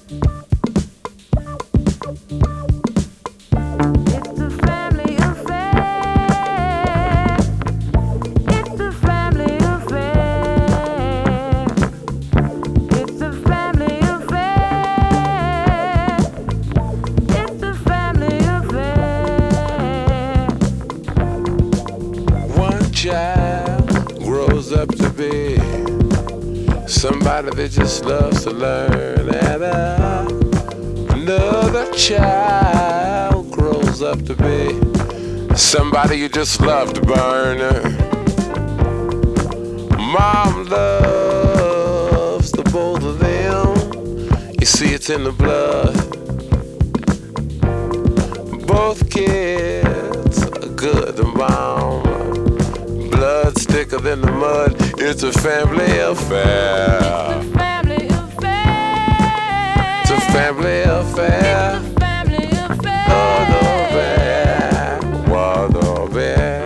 Somebody that just loves to learn, and another child grows up to be somebody you just love to burn. Mom loves the both of them. You see, it's in the blood. Both kids are good to mom. Blood's thicker than the mud. It's a family affair. It's a family affair. It's a family affair. It's a family affair. What a bear.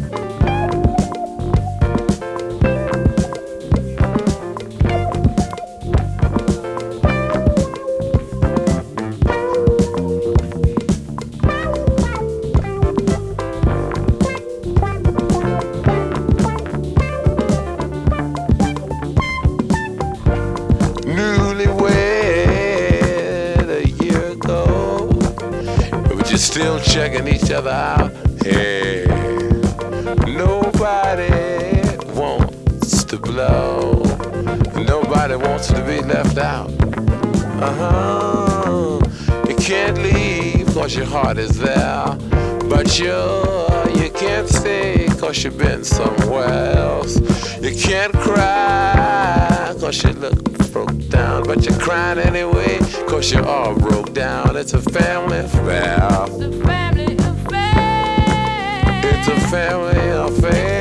Still checking each other out. Hey, nobody wants to blow. Nobody wants to be left out. You can't leave cause your heart is there. But you can't stay cause you've been somewhere else. You can't cry cause you look broke down. But you're crying anyway cause you're all broke down. It's a family affair. It's a family affair. It's a family affair.